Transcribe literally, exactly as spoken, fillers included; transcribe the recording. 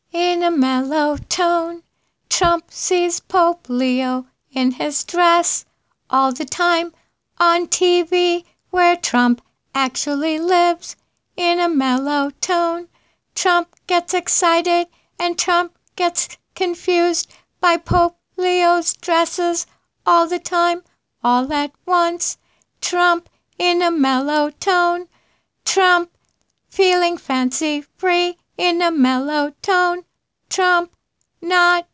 in a mellow tone. Trump sees Pope Leo in his dress all the time on T V, where Trump actually lives, in a mellow tone. Trump gets excited and Trump gets confused by Pope Leo's dresses all the time, all at once. Trump in a mellow tone. Trump feeling fancy free in a mellow tone. Trump not